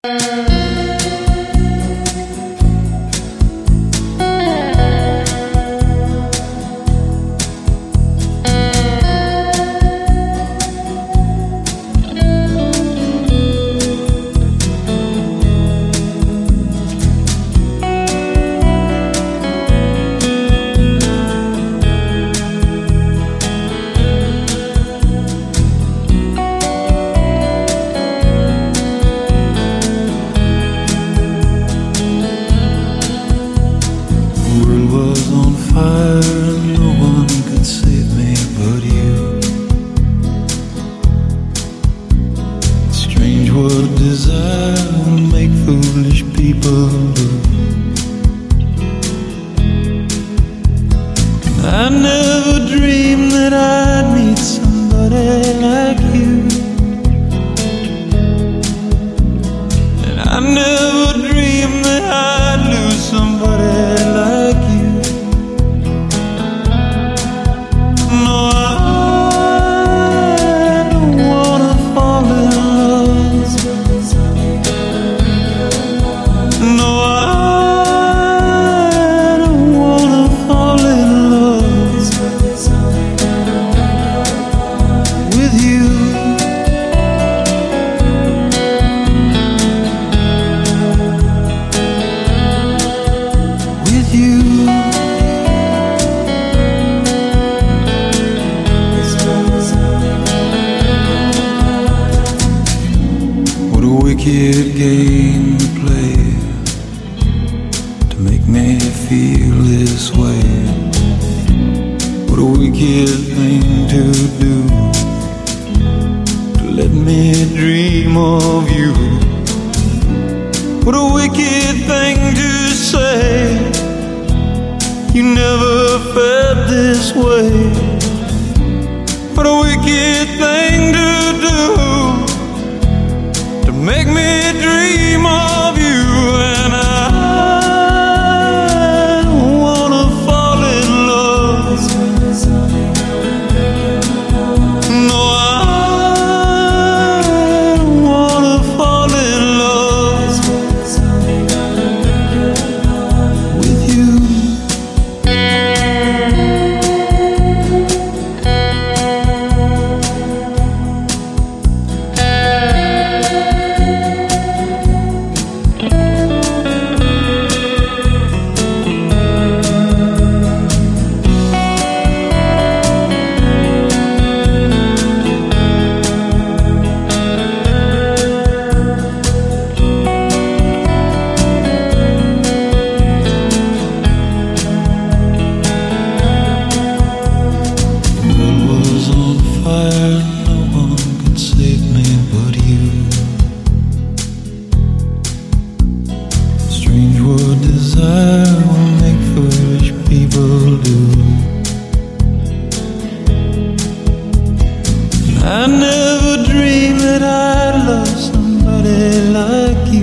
I never dreamed that I'd meet somebody like you, and I never dreamed that I'd lose somebody like you. No, I don't wanna fall in love. No, I don't wanna fall in love with you. With you. What a wicked game to play to make me feel this way. What a wicked thing to do, to let me dream of you. What a wicked thing to say, you never felt this way. What a wicked thing to do, to make me dream of you. And I don't wanna fall in love. No, I don't wanna fall in love with you. Strange what desire will make foolish people do. I never dreamed that I'd love somebody like you.